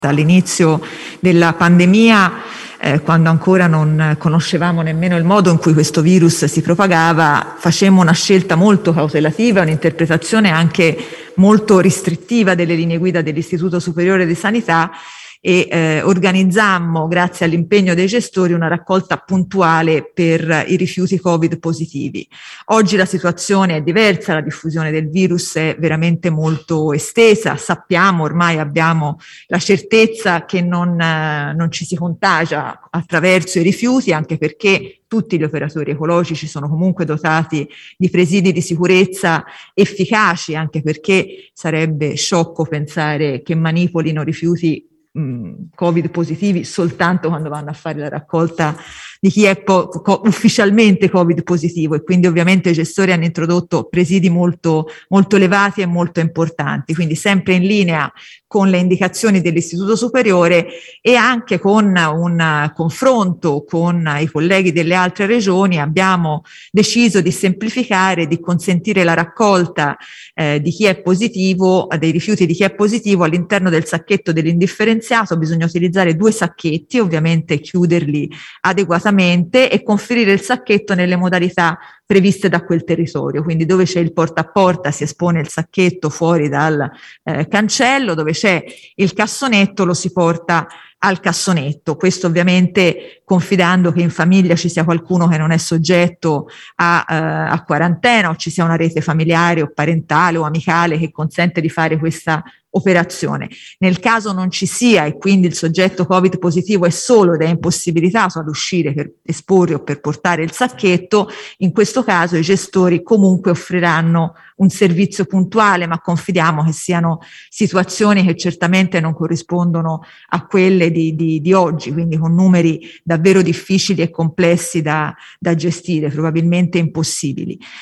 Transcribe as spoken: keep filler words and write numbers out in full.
All'inizio della pandemia, eh, quando ancora non conoscevamo nemmeno il modo in cui questo virus si propagava, facemmo una scelta molto cautelativa, un'interpretazione anche molto restrittiva delle linee guida dell'Istituto Superiore di Sanità e eh, organizzammo, grazie all'impegno dei gestori, una raccolta puntuale per i rifiuti Covid positivi. Oggi la situazione è diversa, la diffusione del virus è veramente molto estesa, sappiamo, ormai abbiamo la certezza che non, eh, non ci si contagia attraverso i rifiuti, anche perché tutti gli operatori ecologici sono comunque dotati di presidi di sicurezza efficaci, anche perché sarebbe sciocco pensare che manipolino rifiuti Covid positivi soltanto quando vanno a fare la raccolta di chi è po- co- ufficialmente Covid positivo, e quindi ovviamente i gestori hanno introdotto presidi molto, molto elevati e molto importanti, quindi sempre in linea con le indicazioni dell'Istituto Superiore e anche con un confronto con i colleghi delle altre regioni abbiamo deciso di semplificare, di consentire la raccolta eh, di chi è positivo, dei rifiuti di chi è positivo all'interno del sacchetto dell'indifferenziato. Bisogna utilizzare due sacchetti, ovviamente chiuderli adeguatamente e conferire il sacchetto nelle modalità previste da quel territorio, quindi dove c'è il porta a porta si espone il sacchetto fuori dal eh, cancello, dove c'è il cassonetto lo si porta al cassonetto, questo ovviamente confidando che in famiglia ci sia qualcuno che non è soggetto a, eh, a quarantena o ci sia una rete familiare o parentale o amicale che consente di fare questa operazione. Nel caso non ci sia e quindi il soggetto Covid positivo è solo ed è impossibilitato ad uscire per esporre o per portare il sacchetto, in questo caso i gestori comunque offriranno un servizio puntuale, ma confidiamo che siano situazioni che certamente non corrispondono a quelle di, di, di oggi, quindi con numeri davvero difficili e complessi da, da gestire, probabilmente impossibili.